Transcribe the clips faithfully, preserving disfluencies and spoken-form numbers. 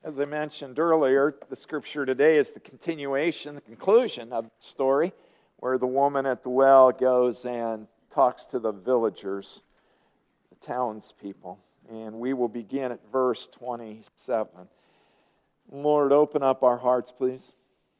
As I mentioned earlier, the scripture today is the continuation, the conclusion of the story where the woman at the well goes and talks to the villagers, the townspeople. And we will begin at verse twenty-seven. Lord, open up our hearts, please.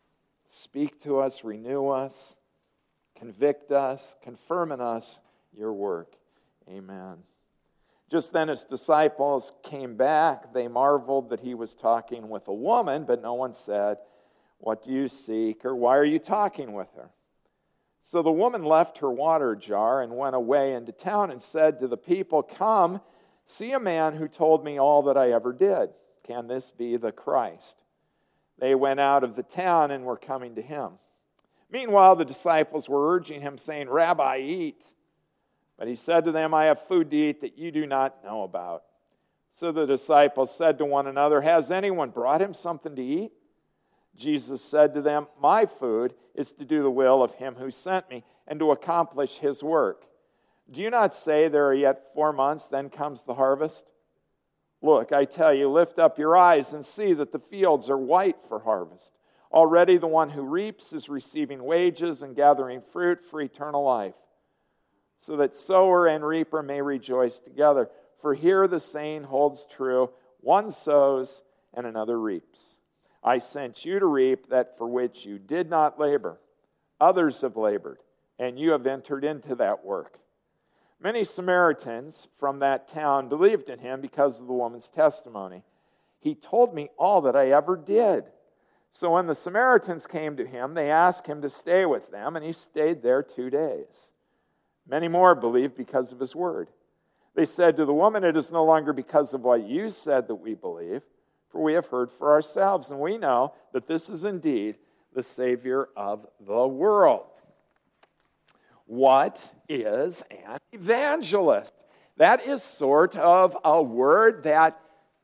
Speak to us, renew us, convict us, confirm in us your work. Amen. Just then his disciples came back. They marveled that he was talking with a woman, but no one said, "What do you seek?" or "Why are you talking with her?" So the woman left her water jar and went away into town and said to the people, "Come, see a man who told me all that I ever did. Can this be the Christ?" They went out of the town and were coming to him. Meanwhile, the disciples were urging him, saying, "Rabbi, eat." But he said to them, "I have food to eat that you do not know about." So the disciples said to one another, "Has anyone brought him something to eat?" Jesus said to them, "My food is to do the will of him who sent me and to accomplish his work. Do you not say there are yet four months, then comes the harvest? Look, I tell you, lift up your eyes and see that the fields are white for harvest. Already the one who reaps is receiving wages and gathering fruit for eternal life, so that sower and reaper may rejoice together. For here the saying holds true, one sows and another reaps. I sent you to reap that for which you did not labor. Others have labored, and you have entered into that work." Many Samaritans from that town believed in him because of the woman's testimony. "He told me all that I ever did." So when the Samaritans came to him, they asked him to stay with them, and he stayed there two days. Many more believed because of his word. They said to the woman, "It is no longer because of what you said that we believe, for we have heard for ourselves, and we know that this is indeed the Savior of the world." What is an evangelist? That is sort of a word that,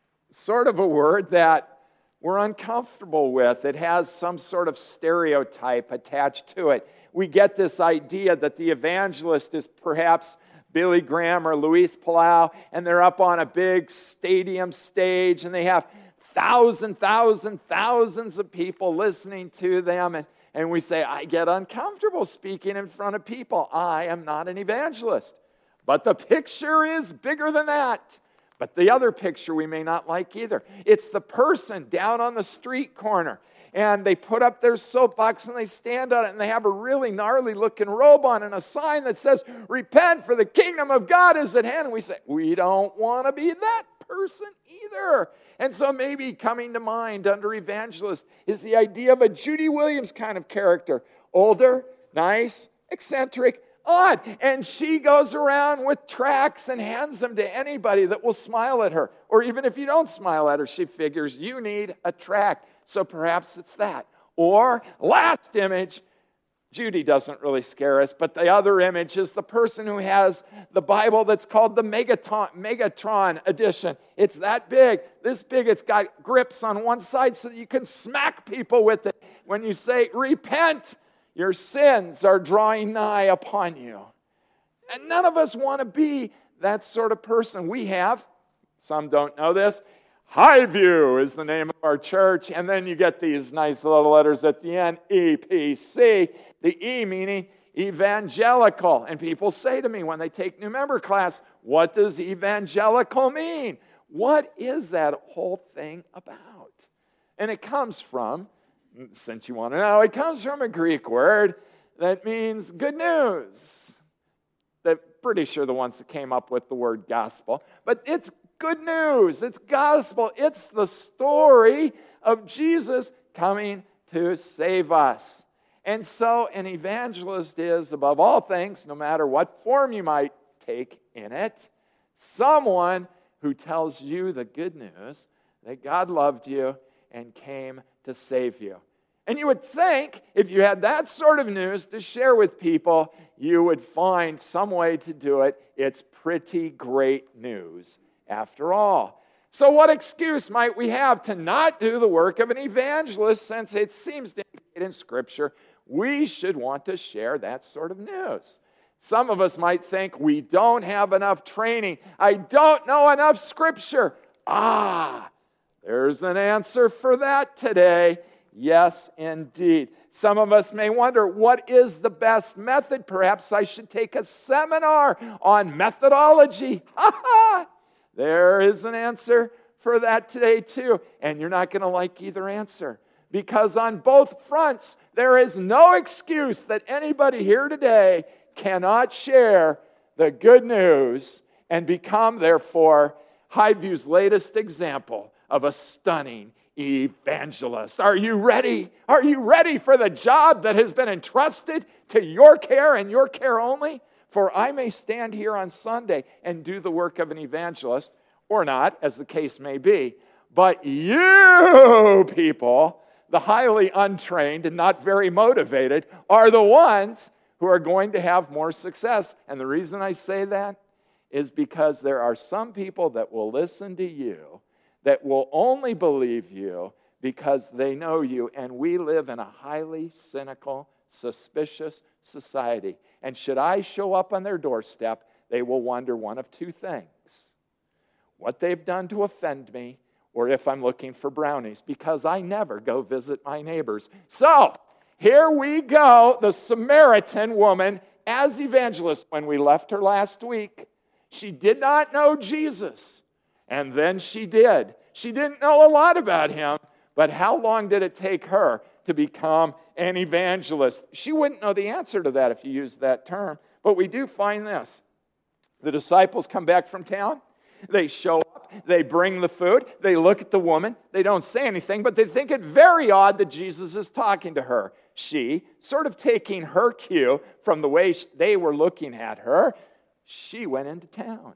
sort of a word that we're uncomfortable with. It has some sort of stereotype attached to it. We get this idea that the evangelist is perhaps Billy Graham or Luis Palau, and they're up on a big stadium stage, and they have thousand, thousand, thousands of people listening to them, and, and we say, "I get uncomfortable speaking in front of people. I am not an evangelist." But the picture is bigger than that. But the other picture we may not like either. It's the person down on the street corner, and they put up their soapbox and they stand on it, and they have a really gnarly looking robe on and a sign that says, "Repent, for the kingdom of God is at hand." And we say, we don't want to be that person either. And so maybe coming to mind under evangelist is the idea of a Judy Williams kind of character. Older, nice, eccentric, odd. And she goes around with tracts and hands them to anybody that will smile at her. Or even if you don't smile at her, she figures you need a tract. So perhaps it's that. Or, last image, Judy doesn't really scare us, but the other image is the person who has the Bible that's called the Megatron, Megatron edition. It's that big, this big. It's got grips on one side so that you can smack people with it. When you say, "Repent, your sins are drawing nigh upon you." And none of us want to be that sort of person. We have, some don't know this, Highview is the name of our church, and then you get these nice little letters at the end, E P C, the E meaning evangelical. And people say to me when they take new member class, "What does evangelical mean?" What is that whole thing about? And it comes from, since you want to know, it comes from a Greek word that means good news. They're pretty sure the ones that came up with the word gospel, but it's good news. It's gospel. It's the story of Jesus coming to save us. And so an evangelist is, above all things, no matter what form you might take in it, someone who tells you the good news that God loved you and came to save you. And you would think, if you had that sort of news to share with people, you would find some way to do it. It's pretty great news, after all. So what excuse might we have to not do the work of an evangelist, since it seems to indicate in Scripture we should want to share that sort of news? Some of us might think we don't have enough training. I don't know enough Scripture. Ah, There's an answer for that today. Yes, indeed. Some of us may wonder, what is the best method? Perhaps I should take a seminar on methodology. Ha ha! There is an answer for that today too. And you're not going to like either answer. Because on both fronts, there is no excuse that anybody here today cannot share the good news and become, therefore, Highview's latest example of a stunning evangelist. Are you ready? Are you ready for the job that has been entrusted to your care and your care only? For I may stand here on Sunday and do the work of an evangelist, or not, as the case may be. But you people, the highly untrained and not very motivated, are the ones who are going to have more success. And the reason I say that is because there are some people that will listen to you, that will only believe you because they know you. And we live in a highly cynical, suspicious society. And should I show up on their doorstep, they will wonder one of two things: what they've done to offend me, or if I'm looking for brownies, because I never go visit my neighbors. So, here we go, the Samaritan woman as evangelist. When we left her last week, she did not know Jesus. And then she did. She didn't know a lot about him, but how long did it take her to become an evangelist? She wouldn't know the answer to that if you used that term. But we do find this. The disciples come back from town. They show up. They bring the food. They look at the woman. They don't say anything, but they think it very odd that Jesus is talking to her. She, sort of taking her cue from the way they were looking at her, she went into town.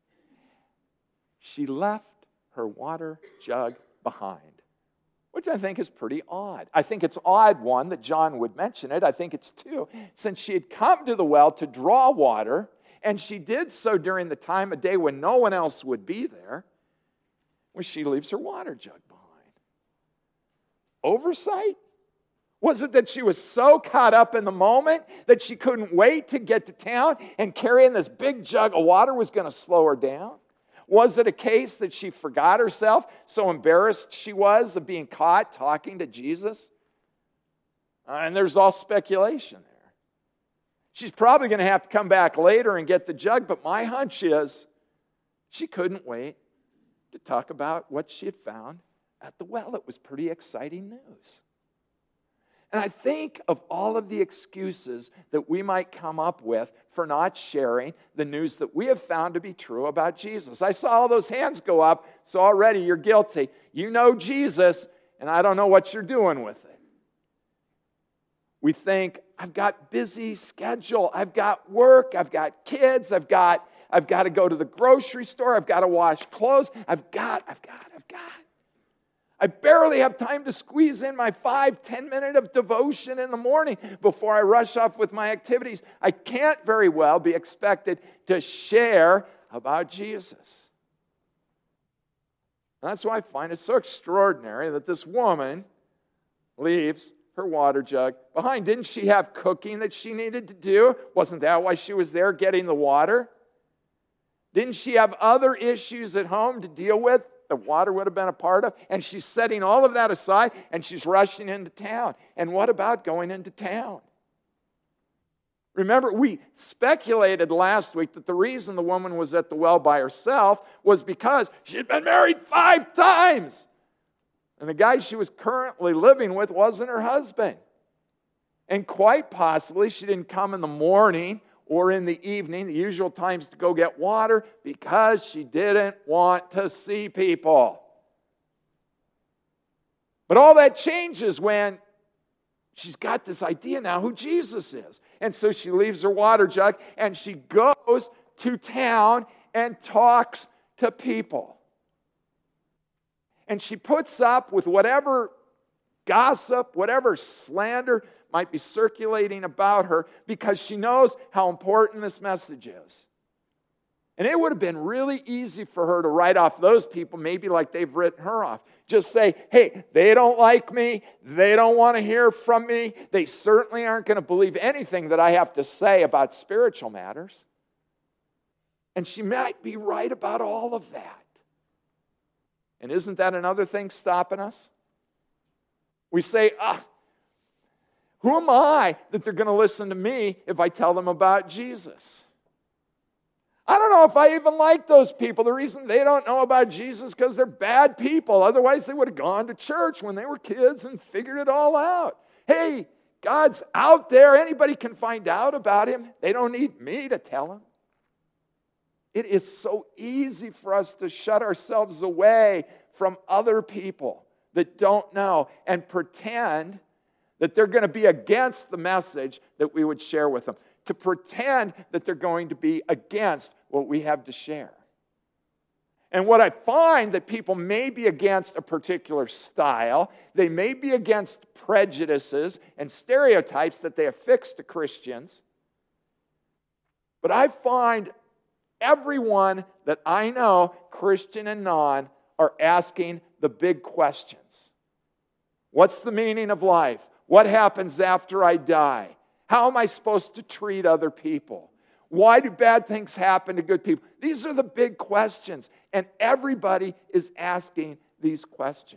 She left her water jug behind, which I think is pretty odd. I think it's odd, one, that John would mention it. I think it's two, since she had come to the well to draw water, and she did so during the time of day when no one else would be there, when she leaves her water jug behind. Oversight? Was it that she was so caught up in the moment that she couldn't wait to get to town, and carrying this big jug of water was going to slow her down? Was it a case that she forgot herself, so embarrassed she was of being caught talking to Jesus? Uh, and there's all speculation there. She's probably going to have to come back later and get the jug, but my hunch is she couldn't wait to talk about what she had found at the well. It was pretty exciting news. And I think of all of the excuses that we might come up with for not sharing the news that we have found to be true about Jesus. I saw all those hands go up, so already you're guilty. You know Jesus, and I don't know what you're doing with it. We think, I've got busy schedule, I've got work, I've got kids, I've got, I've got to go to the grocery store, I've got to wash clothes, I've got, I've got, I've got. I barely have time to squeeze in my five, ten minute of devotion in the morning before I rush off with my activities. I can't very well be expected to share about Jesus. And that's why I find it so extraordinary that this woman leaves her water jug behind. Didn't she have cooking that she needed to do? Wasn't that why she was there getting the water? Didn't she have other issues at home to deal with that water would have been a part of? And she's setting all of that aside and she's rushing into town. And what about going into town? Remember, we speculated last week that the reason the woman was at the well by herself was because she had been married five times. And the guy she was currently living with wasn't her husband. And quite possibly she didn't come in the morning or in the evening, the usual times to go get water, because she didn't want to see people. But all that changes when she's got this idea now who Jesus is. And so she leaves her water jug and she goes to town and talks to people. And she puts up with whatever gossip, whatever slander might be circulating about her, because she knows how important this message is. And it would have been really easy for her to write off those people, maybe like they've written her off. Just say, hey, they don't like me. They don't want to hear from me. They certainly aren't going to believe anything that I have to say about spiritual matters. And she might be right about all of that. And isn't that another thing stopping us? We say, ah, who am I that they're going to listen to me if I tell them about Jesus? I don't know if I even like those people. The reason they don't know about Jesus is because they're bad people. Otherwise, they would have gone to church when they were kids and figured it all out. Hey, God's out there. Anybody can find out about him. They don't need me to tell them. It is so easy for us to shut ourselves away from other people that don't know and pretend that they're going to be against the message that we would share with them, to pretend that they're going to be against what we have to share. And what I find that people may be against a particular style, they may be against prejudices and stereotypes that they affix to Christians, but I find everyone that I know, Christian and non, are asking the big questions. What's the meaning of life? What happens after I die? How am I supposed to treat other people? Why do bad things happen to good people? These are the big questions, and everybody is asking these questions.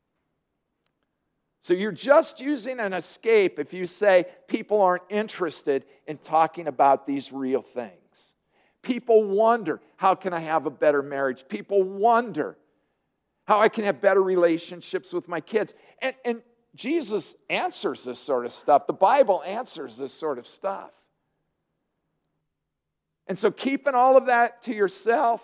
So you're just using an escape if you say people aren't interested in talking about these real things. People wonder, how can I have a better marriage? People wonder how I can have better relationships with my kids. And, and Jesus answers this sort of stuff. The Bible answers this sort of stuff. And so keeping all of that to yourself,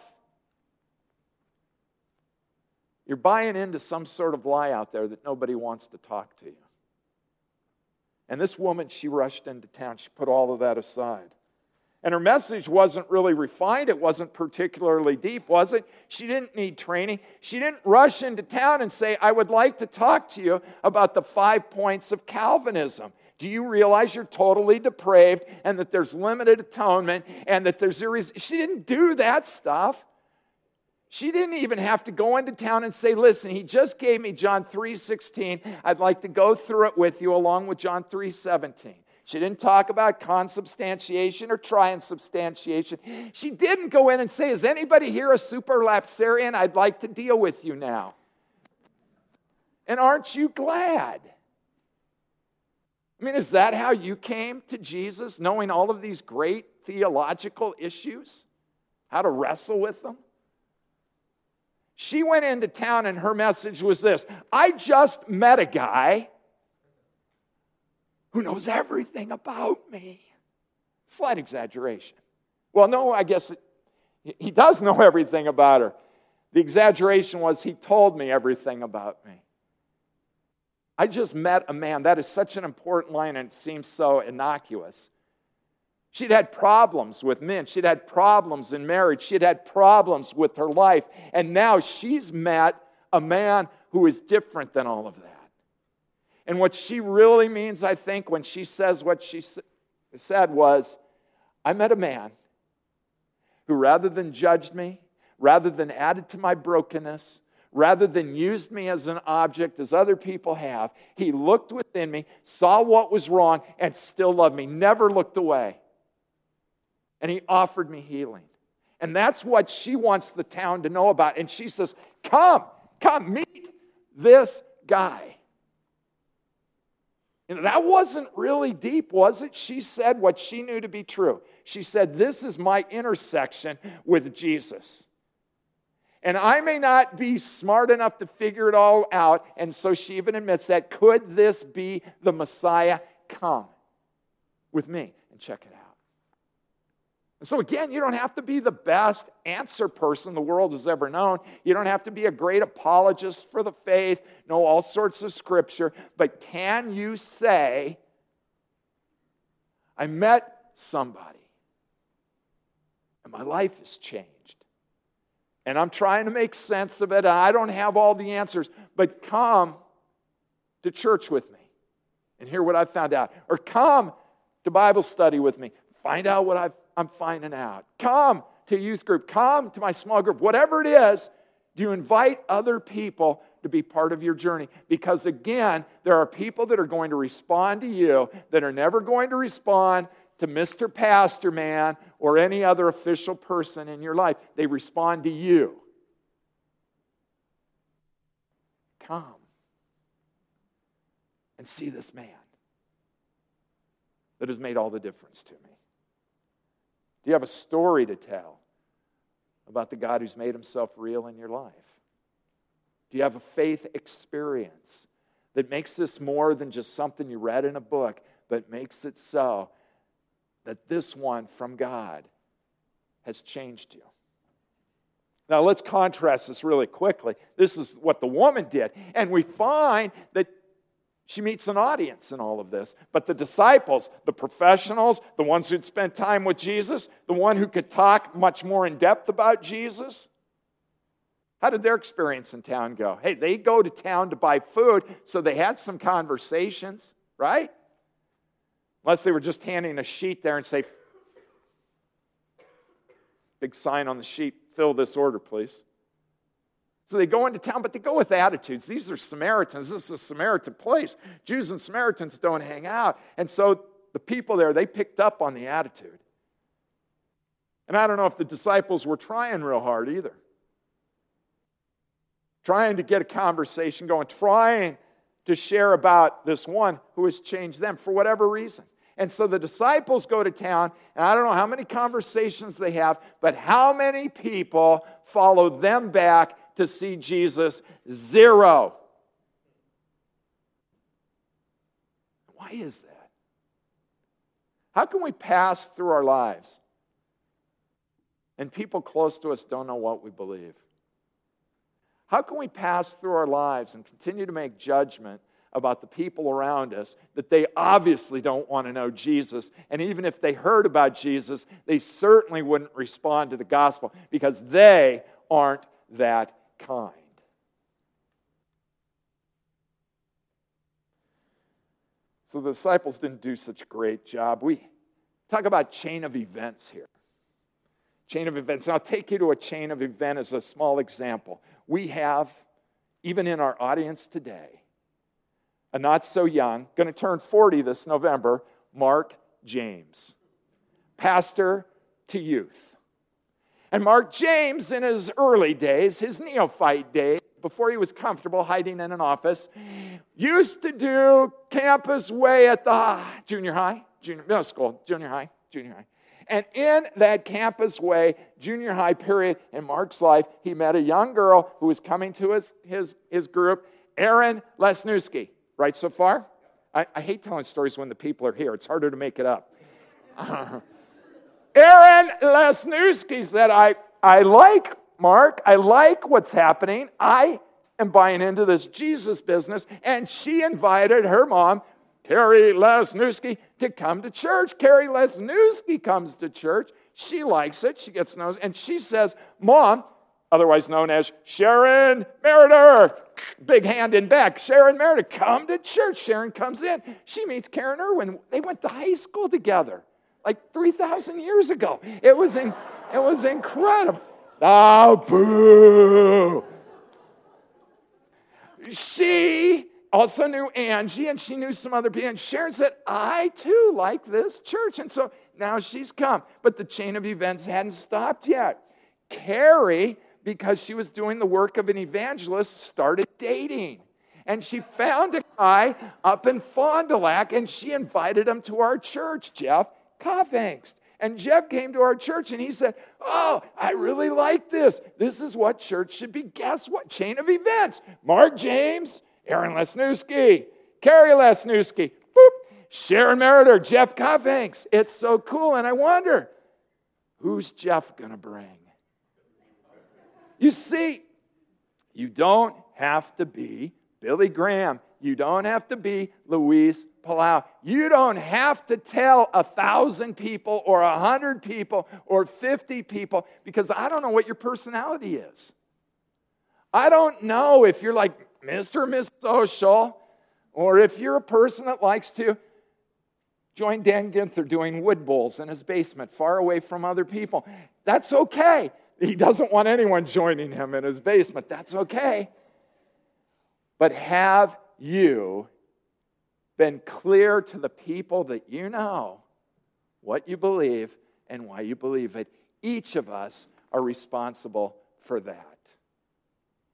you're buying into some sort of lie out there that nobody wants to talk to you. And this woman, she rushed into town. She put all of that aside. And her message wasn't really refined. It wasn't particularly deep, was it? She didn't need training. She didn't rush into town and say, I would like to talk to you about the five points of Calvinism. Do you realize you're totally depraved and that there's limited atonement and that there's irres-? She didn't do that stuff. She didn't even have to go into town and say, listen, he just gave me John three sixteen. I'd like to go through it with you along with John three seventeen. She didn't talk about consubstantiation or transubstantiation. She didn't go in and say, is anybody here a superlapsarian? I'd like to deal with you now. And aren't you glad? I mean, is that how you came to Jesus, knowing all of these great theological issues? How to wrestle with them? She went into town and her message was this: I just met a guy who knows everything about me. Slight exaggeration. Well, no, I guess it, he does know everything about her. The exaggeration was he told me everything about me. I just met a man. That is such an important line, and it seems so innocuous. She'd had problems with men. She'd had problems in marriage. She'd had problems with her life. And now she's met a man who is different than all of that. And what she really means, I think, when she says what she said was, I met a man who, rather than judged me, rather than added to my brokenness, rather than used me as an object as other people have, he looked within me, saw what was wrong, and still loved me, never looked away. And he offered me healing. And that's what she wants the town to know about. And she says, come, come, meet this guy. And that wasn't really deep, was it? She said what she knew to be true. She said, this is my intersection with Jesus. And I may not be smart enough to figure it all out, and so she even admits that. Could this be the Messiah? Come with me and check it out. And so again, you don't have to be the best answer person the world has ever known. You don't have to be a great apologist for the faith, know all sorts of scripture. But can you say, I met somebody and my life has changed. And I'm trying to make sense of it, and I don't have all the answers, but come to church with me and hear what I've found out. Or come to Bible study with me, find out what I've I'm finding out. Come to youth group. Come to my small group. Whatever it is, do you invite other people to be part of your journey? Because again, there are people that are going to respond to you that are never going to respond to Mister Pastor Man or any other official person in your life. They respond to you. come and see this man that has made all the difference to me? Do you have a story to tell about the God who's made himself real in your life? Do you have a faith experience that makes this more than just something you read in a book, but makes it so that this one from God has changed you? Now let's contrast this really quickly. This is what the woman did. And we find that she meets an audience in all of this. But the disciples, the professionals, the ones who'd spent time with Jesus, the one who could talk much more in depth about Jesus, how did their experience in town go? Hey, they go to town to buy food, so they had some conversations, right? Unless they were just handing a sheet there and say, big sign on the sheet, fill this order, please. So they go into town, but they go with attitudes. These are Samaritans. This is a Samaritan place. Jews and Samaritans don't hang out. And so the people there, they picked up on the attitude. And I don't know if the disciples were trying real hard either. Trying to get a conversation going, trying to share about this one who has changed them for whatever reason. And so the disciples go to town, and I don't know how many conversations they have, but how many people follow them back to see Jesus? Zero. Why is that? How can we pass through our lives and people close to us don't know what we believe? How can we pass through our lives and continue to make judgment about the people around us that they obviously don't want to know Jesus, and even if they heard about Jesus, they certainly wouldn't respond to the gospel because they aren't that kind? So the disciples didn't do such a great job. We talk about chain of events here. Chain of events. And I'll take you to a chain of event as a small example. We have, even in our audience today, a not so young, going to turn forty this November, Mark James, pastor to youth. And Mark James, in his early days, his neophyte days, before he was comfortable hiding in an office, used to do campus way at the junior high, junior, middle school, junior high, junior high. And in that campus way, junior high period in Mark's life, he met a young girl who was coming to his, his, his group, Erin Lesniewski. Right so far? I, I hate telling stories when the people are here. It's harder to make it up. Uh, Erin Lesniewski said, I, I like Mark. I like what's happening. I am buying into this Jesus business. And she invited her mom, Carrie Lesniewski, to come to church. Carrie Lesniewski comes to church. She likes it. She gets known. And she says, Mom, otherwise known as Sharon Meritor, big hand in back, Sharon Meritor, come to church. Sharon comes in. She meets Karen Irwin. They went to high school together like three thousand years ago. It was, in, it was incredible. Oh, boo. She also knew Angie, and she knew some other people. And Sharon said, I too like this church. And so now she's come. But the chain of events hadn't stopped yet. Carrie, because she was doing the work of an evangelist, started dating. And she found a guy up in Fond du Lac, and she invited him to our church, Jeff Kaufangst. And Jeff came to our church, and he said, oh, I really like this. This is what church should be. Guess what? Chain of events. Mark James, Erin Lesniewski, Carrie Lesniewski, boop, Sharon Meritor, Jeff Kaufangst. It's so cool, and I wonder, who's Jeff going to bring? You see, you don't have to be Billy Graham. You don't have to be Luis Palau. You don't have to tell a thousand people or a hundred people or fifty people, because I don't know what your personality is. I don't know if you're like Mister or Miss Social, or if you're a person that likes to join Dan Ginther doing wood bowls in his basement, far away from other people. That's okay. He doesn't want anyone joining him in his basement. That's okay. But have you been clear to the people that you know what you believe and why you believe it? Each of us are responsible for that.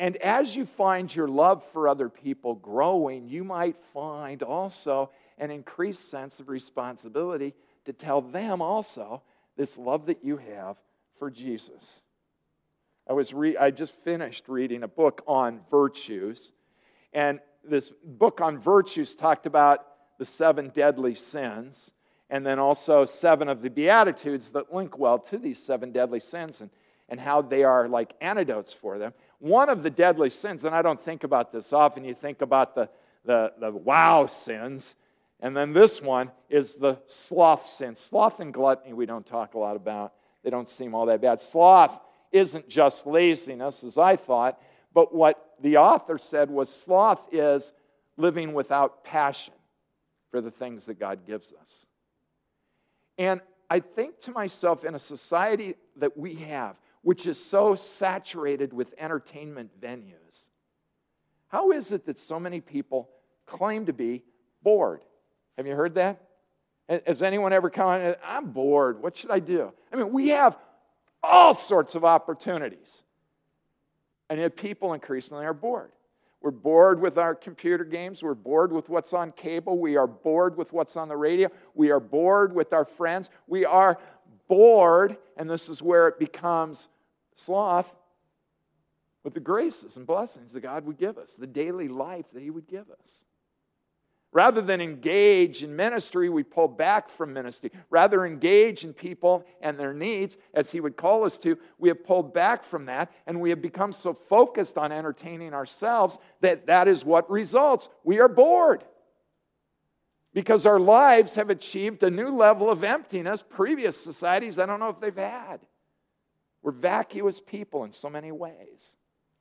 And as you find your love for other people growing, you might find also an increased sense of responsibility to tell them also this love that you have for Jesus. I was re- I just finished reading a book on virtues, and this book on virtues talked about the seven deadly sins, and then also seven of the Beatitudes that link well to these seven deadly sins and, and how they are like antidotes for them. One of the deadly sins, and I don't think about this often, you think about the, the, the wow sins, and then this one is the sloth sin. Sloth and gluttony we don't talk a lot about. They don't seem all that bad. Sloth isn't just laziness, as I thought, but what the author said was sloth is living without passion for the things that God gives us. And I think to myself, in a society that we have, which is so saturated with entertainment venues, how is it that so many people claim to be bored? Have you heard that? Has anyone ever come on and said, I'm bored, what should I do? I mean, we have all sorts of opportunities. And yet people increasingly are bored. We're bored with our computer games. We're bored with what's on cable. We are bored with what's on the radio. We are bored with our friends. We are bored, and this is where it becomes sloth, with the graces and blessings that God would give us, the daily life that He would give us. Rather than engage in ministry, we pull back from ministry. Rather engage in people and their needs, as He would call us to, we have pulled back from that, and we have become so focused on entertaining ourselves that that is what results. We are bored. Because our lives have achieved a new level of emptiness previous societies, I don't know if they've had. We're vacuous people in so many ways.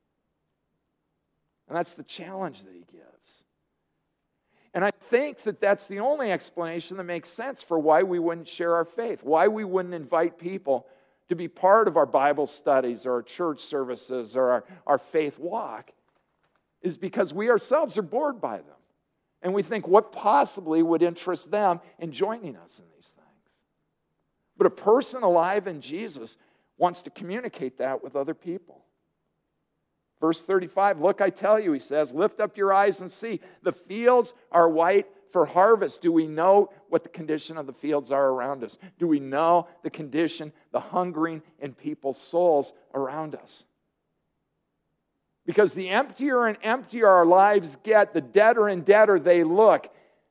And that's the challenge that He gives. And I think that that's the only explanation that makes sense for why we wouldn't share our faith, why we wouldn't invite people to be part of our Bible studies or our church services or our, our faith walk, is because we ourselves are bored by them. And we think, what possibly would interest them in joining us in these things? But a person alive in Jesus wants to communicate that with other people. Verse thirty-five, look, I tell you, He says, lift up your eyes and see. The fields are white for harvest. Do we know what the condition of the fields are around us? Do we know the condition, the hungering in people's souls around us? Because the emptier and emptier our lives get, the deader and deader they look.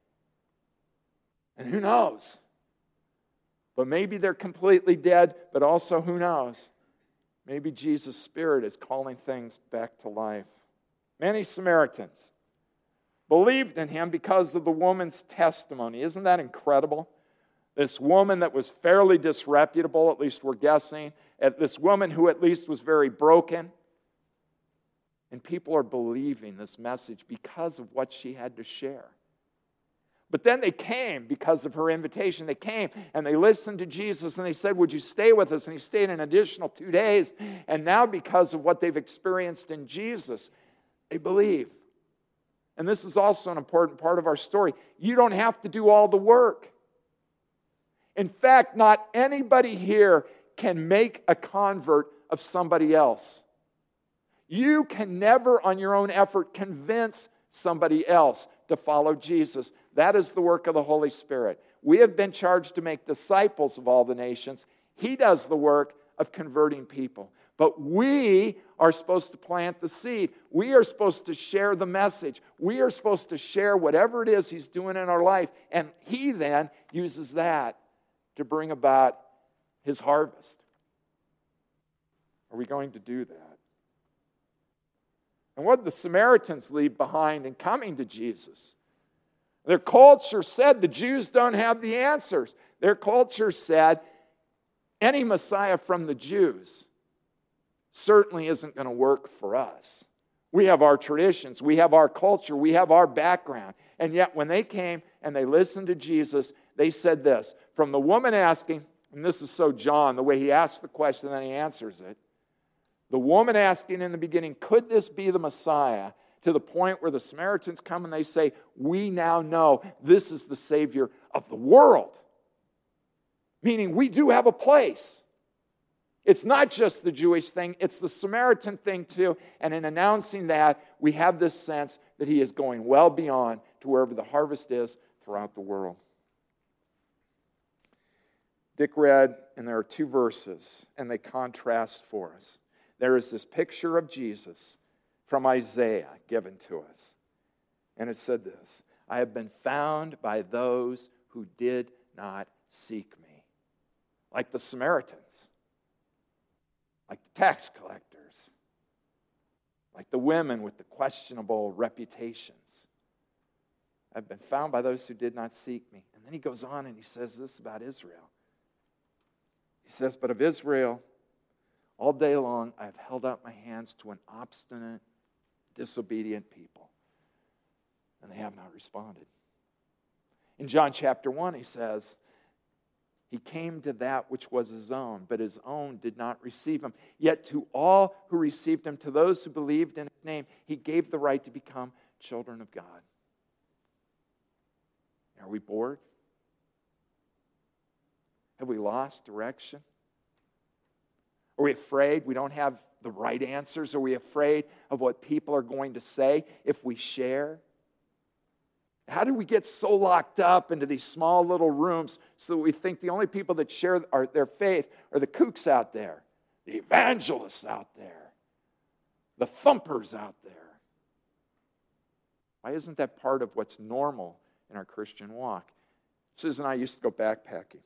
And who knows? But maybe they're completely dead, but also who knows? Maybe Jesus' Spirit is calling things back to life. Many Samaritans believed in Him because of the woman's testimony. Isn't that incredible? This woman that was fairly disreputable, at least we're guessing, this woman who at least was very broken. And people are believing this message because of what she had to share. But then they came because of her invitation. They came and they listened to Jesus and they said, would you stay with us? And He stayed an additional two days. And now because of what they've experienced in Jesus, they believe. And this is also an important part of our story. You don't have to do all the work. In fact, not anybody here can make a convert of somebody else. You can never on your own effort convince somebody else to follow Jesus. That is the work of the Holy Spirit. We have been charged to make disciples of all the nations. He does the work of converting people. But we are supposed to plant the seed. We are supposed to share the message. We are supposed to share whatever it is He's doing in our life. And He then uses that to bring about His harvest. Are we going to do that? And what did the Samaritans leave behind in coming to Jesus? Their culture said the Jews don't have the answers. Their culture said any Messiah from the Jews certainly isn't going to work for us. We have our traditions, we have our culture, we have our background. And yet when they came and they listened to Jesus, they said this, from the woman asking, and this is so John, the way he asks the question and then he answers it. The woman asking in the beginning, could this be the Messiah? To the point where the Samaritans come and they say, we now know this is the Savior of the world. Meaning we do have a place. It's not just the Jewish thing, it's the Samaritan thing too. And in announcing that, we have this sense that he is going well beyond to wherever the harvest is throughout the world. Dick read, and there are two verses, and they contrast for us. There is this picture of Jesus from Isaiah given to us. And it said this, I have been found by those who did not seek me. Like the Samaritans. Like the tax collectors. Like the women with the questionable reputations. I've been found by those who did not seek me. And then he goes on and he says this about Israel. He says, but of Israel, all day long I have held out my hands to an obstinate, disobedient people. And they have not responded. In John chapter one, he says, he came to that which was his own, but his own did not receive him. Yet to all who received him, to those who believed in his name, he gave the right to become children of God. Are we bored? Have we lost direction? Are we afraid we don't have the right answers? Are we afraid of what people are going to say if we share? How do we get so locked up into these small little rooms so that we think the only people that share our, their faith are the kooks out there, the evangelists out there, the thumpers out there? Why isn't that part of what's normal in our Christian walk? Susan and I used to go backpacking.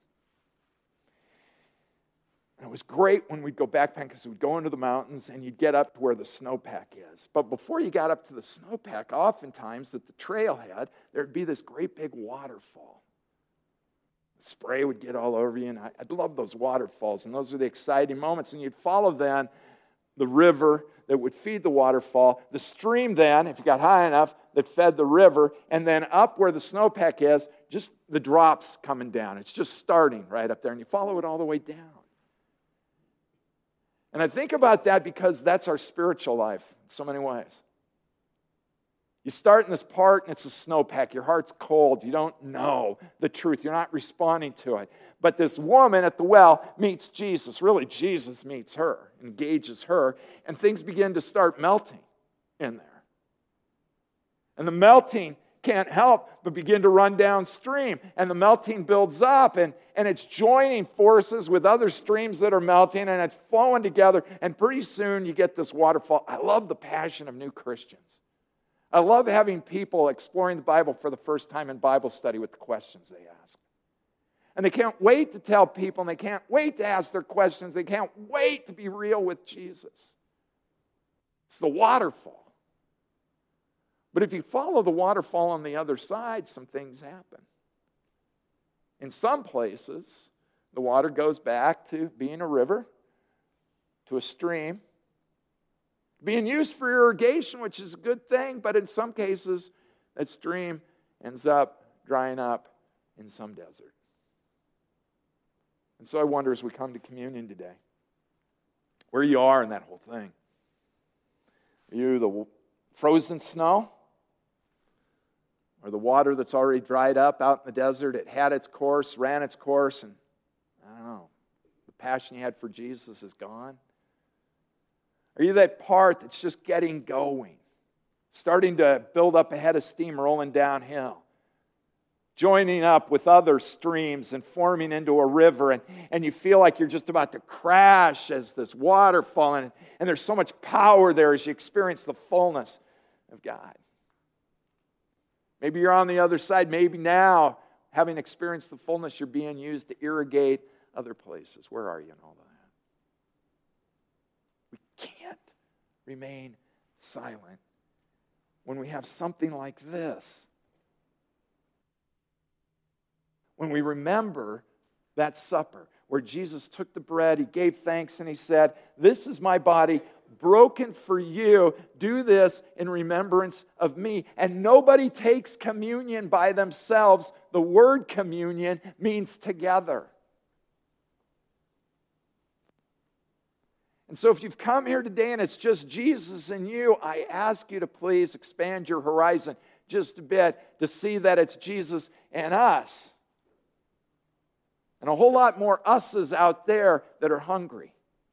And it was great when we'd go backpacking because we'd go into the mountains and you'd get up to where the snowpack is. But before you got up to the snowpack, oftentimes at the trailhead, there'd be this great big waterfall. The spray would get all over you, and I'd love those waterfalls, and those are the exciting moments. And you'd follow then the river that would feed the waterfall, the stream then, if you got high enough, that fed the river, and then up where the snowpack is, just the drops coming down. It's just starting right up there, and you follow it all the way down. And I think about that because that's our spiritual life in so many ways. You start in this part and it's a snowpack. Your heart's cold. You don't know the truth. You're not responding to it. But this woman at the well meets Jesus. Really, Jesus meets her, engages her, and things begin to start melting in there. And the melting can't help but begin to run downstream. And the melting builds up, and, and it's joining forces with other streams that are melting, and it's flowing together. And pretty soon you get this waterfall. I love the passion of new Christians. I love having people exploring the Bible for the first time in Bible study with the questions they ask. And they can't wait to tell people, and they can't wait to ask their questions. They can't wait to be real with Jesus. It's the waterfall. But if you follow the waterfall on the other side, some things happen. In some places, the water goes back to being a river, to a stream, being used for irrigation, which is a good thing, but in some cases, that stream ends up drying up in some desert. And so I wonder as we come to communion today, where you are in that whole thing. Are you the frozen snow? Or the water that's already dried up out in the desert? It had its course, ran its course, and I don't know, the passion you had for Jesus is gone? Are you that part that's just getting going, starting to build up a head of steam rolling downhill, joining up with other streams and forming into a river, and, and you feel like you're just about to crash as this waterfall, and, and there's so much power there as you experience the fullness of God? Maybe you're on the other side. Maybe now, having experienced the fullness, you're being used to irrigate other places. Where are you in all that? We can't remain silent when we have something like this. When we remember that supper where Jesus took the bread, he gave thanks, and he said, "This is my body broken for you. Do this in remembrance of me." And nobody takes communion by themselves. The word communion means together. And so if you've come here today and it's just Jesus and you, I ask you to please expand your horizon just a bit to see that it's Jesus and us. And a whole lot more us's out there that are hungry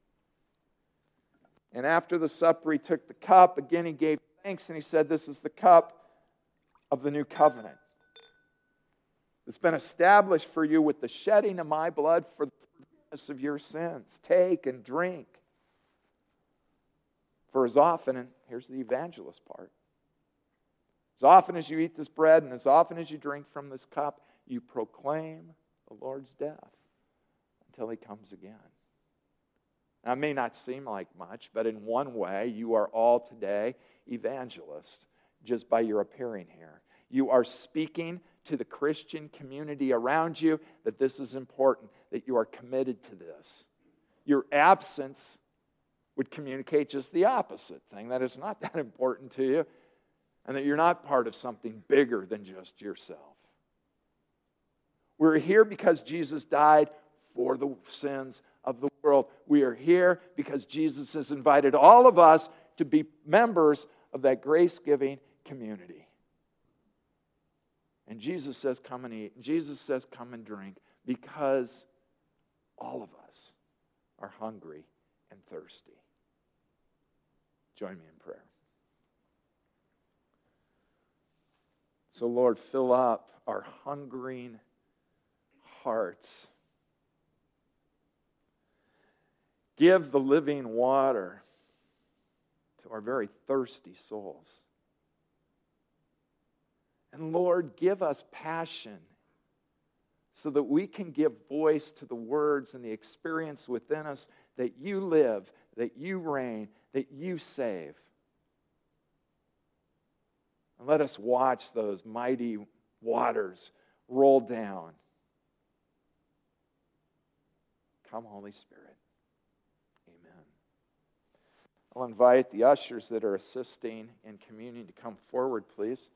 And after the supper, he took the cup. Again, he gave thanks, and he said, "This is the cup of the new covenant. It's been established for you with the shedding of my blood for the forgiveness of your sins. Take and drink. For as often," and here's the evangelist part, "as often as you eat this bread and as often as you drink from this cup, you proclaim the Lord's death until he comes again." Now, it may not seem like much, but in one way, you are all today evangelists just by your appearing here. You are speaking to the Christian community around you that this is important, that you are committed to this. Your absence would communicate just the opposite thing, that it's not that important to you, and that you're not part of something bigger than just yourself. We're here because Jesus died for the sins of the world. We are here because Jesus has invited all of us to be members of that grace-giving community. And Jesus says, "Come and eat." And Jesus says, "Come and drink," because all of us are hungry and thirsty. Join me in prayer. So, Lord, fill up our hungering hearts. Give the living water to our very thirsty souls. And Lord, give us passion so that we can give voice to the words and the experience within us that you live, that you reign, that you save. And let us watch those mighty waters roll down. Come, Holy Spirit. Amen. I'll invite the ushers that are assisting in communion to come forward, please.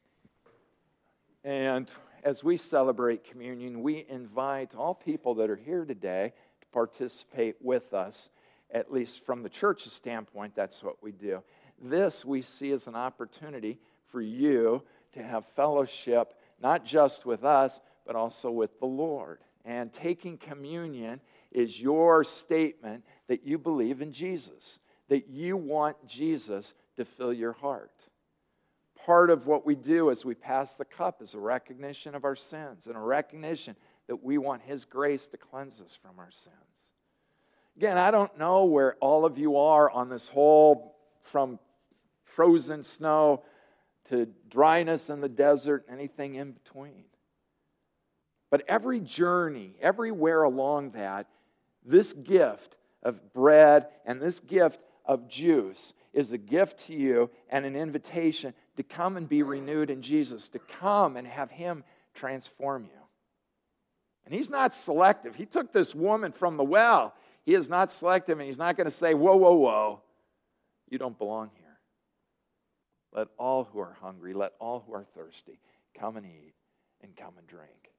And as we celebrate communion, we invite all people that are here today to participate with us, at least from the church's standpoint. That's what we do. This we see as an opportunity for you to have fellowship, not just with us, but also with the Lord. And taking communion is your statement that you believe in Jesus, that you want Jesus to fill your heart. Part of what we do as we pass the cup is a recognition of our sins and a recognition that we want His grace to cleanse us from our sins. Again, I don't know where all of you are on this whole, from frozen snow to dryness in the desert, anything in between. But every journey, everywhere along that, this gift of bread and this gift of juice is a gift to you and an invitation to come and be renewed in Jesus, to come and have Him transform you. And He's not selective. He took this woman from the well. He is not selective, and He's not going to say, whoa, whoa, whoa, you don't belong here. Let all who are hungry, let all who are thirsty come and eat and come and drink.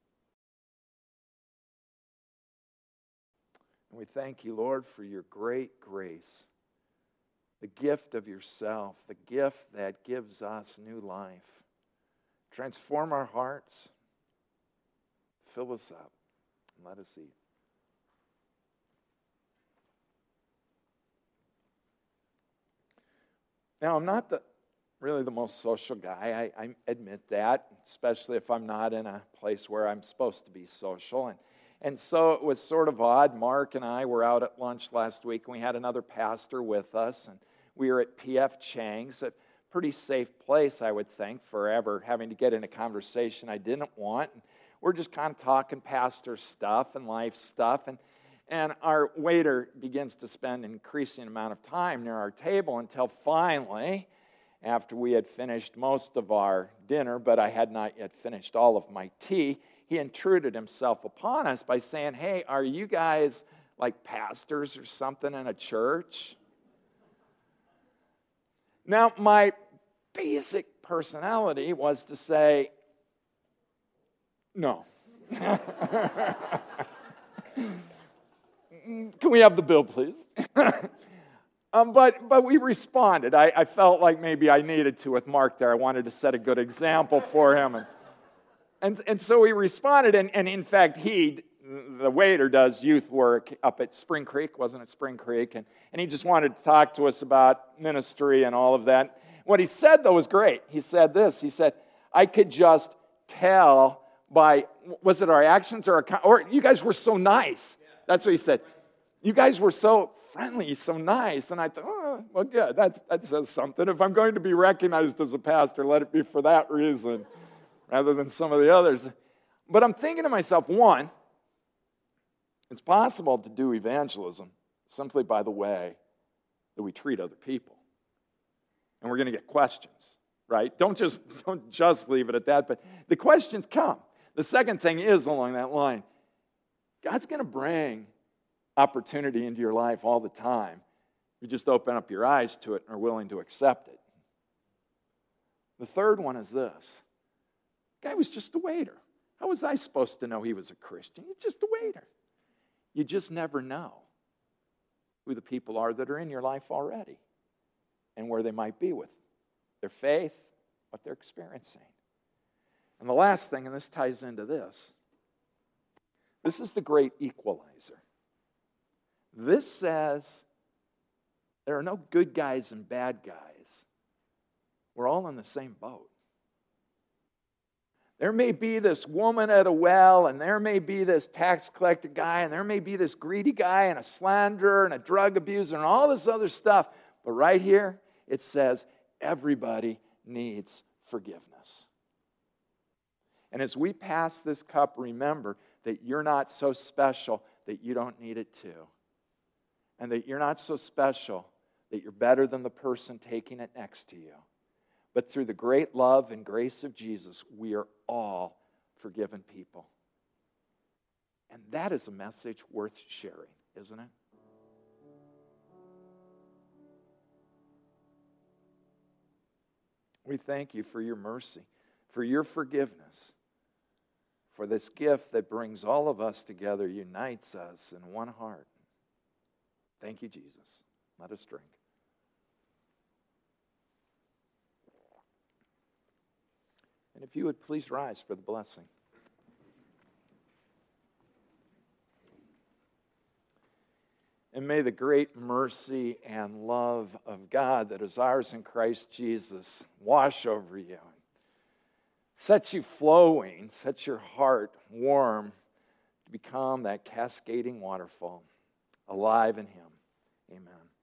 And we thank you, Lord, for your great grace, the gift of yourself, the gift that gives us new life. Transform our hearts, fill us up, and let us eat. Now, I'm not the really the most social guy. I, I admit that, especially if I'm not in a place where I'm supposed to be social. And And so it was sort of odd. Mark and I were out at lunch last week, and we had another pastor with us, and we were at P F Chang's, a pretty safe place, I would think, for ever having to get in a conversation I didn't want. And we're just kind of talking pastor stuff and life stuff, and, and our waiter begins to spend an increasing amount of time near our table until finally, after we had finished most of our dinner, but I had not yet finished all of my tea, he intruded himself upon us by saying, "Hey, are you guys like pastors or something in a church?" Now, my basic personality was to say, no. Can we have the bill, please? um, but but we responded. I, I felt like maybe I needed to with Mark there. I wanted to set a good example for him. And And, and so he responded, and, and in fact, he the waiter does youth work up at Spring Creek, wasn't it Spring Creek? And, and he just wanted to talk to us about ministry and all of that. What he said, though, was great. He said this. He said, I could just tell by, was it our actions or our, or you guys were so nice. That's what he said. You guys were so friendly, so nice. And I thought, oh, well, good, that's, that says something. If I'm going to be recognized as a pastor, let it be for that reason rather than some of the others. But I'm thinking to myself, one, it's possible to do evangelism simply by the way that we treat other people. And we're going to get questions, right? Don't just, don't just leave it at that, but the questions come. The second thing is along that line, God's going to bring opportunity into your life all the time. You just open up your eyes to it and are willing to accept it. The third one is this. The guy was just a waiter. How was I supposed to know he was a Christian? He's just a waiter. You just never know who the people are that are in your life already and where they might be with their faith, what they're experiencing. And the last thing, and this ties into this, this is the great equalizer. This says there are no good guys and bad guys. We're all in the same boat. There may be this woman at a well, and there may be this tax collector guy, and there may be this greedy guy, and a slanderer, and a drug abuser, and all this other stuff. But right here, it says everybody needs forgiveness. And as we pass this cup, remember that you're not so special that you don't need it too. And that you're not so special that you're better than the person taking it next to you. But through the great love and grace of Jesus, we are all forgiven people. And that is a message worth sharing, isn't it? We thank you for your mercy, for your forgiveness, for this gift that brings all of us together, unites us in one heart. Thank you, Jesus. Let us drink. And if you would please rise for the blessing. And may the great mercy and love of God that is ours in Christ Jesus wash over you and set you flowing, set your heart warm to become that cascading waterfall, alive in Him. Amen.